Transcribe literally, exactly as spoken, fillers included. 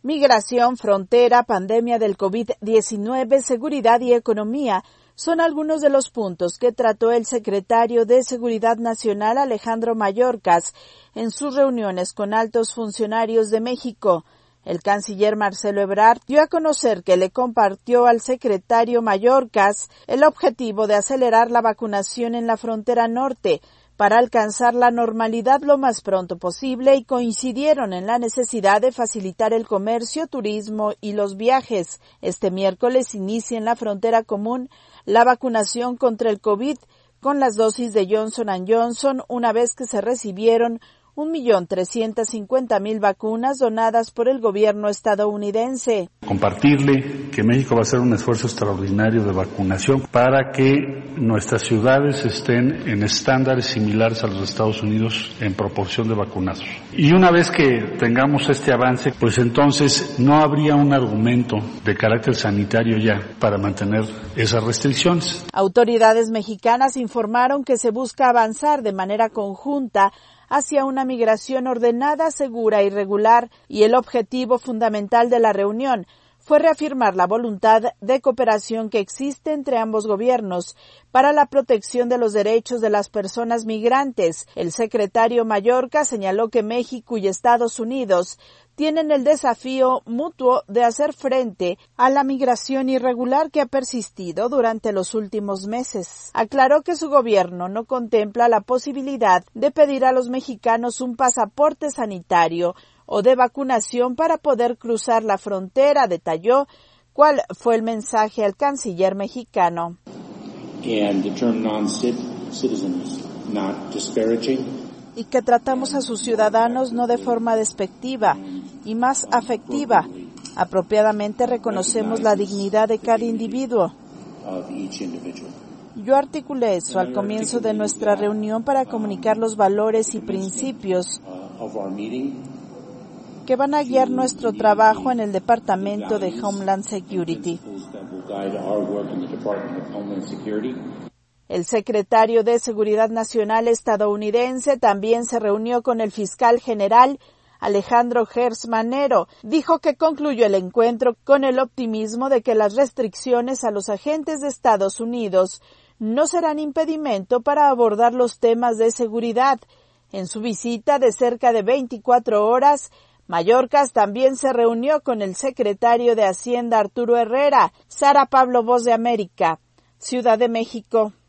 Migración, frontera, pandemia del COVID diecinueve, seguridad y economía son algunos de los puntos que trató el secretario de Seguridad Nacional Alejandro Mayorkas en sus reuniones con altos funcionarios de México. El canciller Marcelo Ebrard dio a conocer que le compartió al secretario Mayorkas el objetivo de acelerar la vacunación en la frontera norte para alcanzar la normalidad lo más pronto posible y coincidieron en la necesidad de facilitar el comercio, turismo y los viajes. Este miércoles inicia en la frontera común la vacunación contra el COVID con las dosis de Johnson and Johnson una vez que se recibieron un millón trescientas cincuenta mil vacunas donadas por el gobierno estadounidense. Compartirle que México va a hacer un esfuerzo extraordinario de vacunación para que nuestras ciudades estén en estándares similares a los Estados Unidos en proporción de vacunados. Y una vez que tengamos este avance, pues entonces no habría un argumento de carácter sanitario ya para mantener esas restricciones. Autoridades mexicanas informaron que se busca avanzar de manera conjunta hacia una migración ordenada, segura y regular, y el objetivo fundamental de la reunión fue reafirmar la voluntad de cooperación que existe entre ambos gobiernos para la protección de los derechos de las personas migrantes. El secretario Mayorkas señaló que México y Estados Unidos tienen el desafío mutuo de hacer frente a la migración irregular que ha persistido durante los últimos meses. Aclaró que su gobierno no contempla la posibilidad de pedir a los mexicanos un pasaporte sanitario o de vacunación para poder cruzar la frontera. Detalló cuál fue el mensaje al canciller mexicano. And the term non-citizen is not disparaging. Y que tratamos a sus ciudadanos no de forma despectiva y más afectiva. Apropiadamente reconocemos la dignidad de cada individuo. Yo articulé eso al comienzo de nuestra reunión para comunicar los valores y principios que van a guiar nuestro trabajo en el Departamento de Homeland Security. El secretario de Seguridad Nacional estadounidense también se reunió con el fiscal general Alejandro Gertz Manero. Dijo que concluyó el encuentro con el optimismo de que las restricciones a los agentes de Estados Unidos no serán impedimento para abordar los temas de seguridad. En su visita de cerca de veinticuatro horas, Mayorkas también se reunió con el secretario de Hacienda Arturo Herrera. Sara Pablo, Voz de América, Ciudad de México.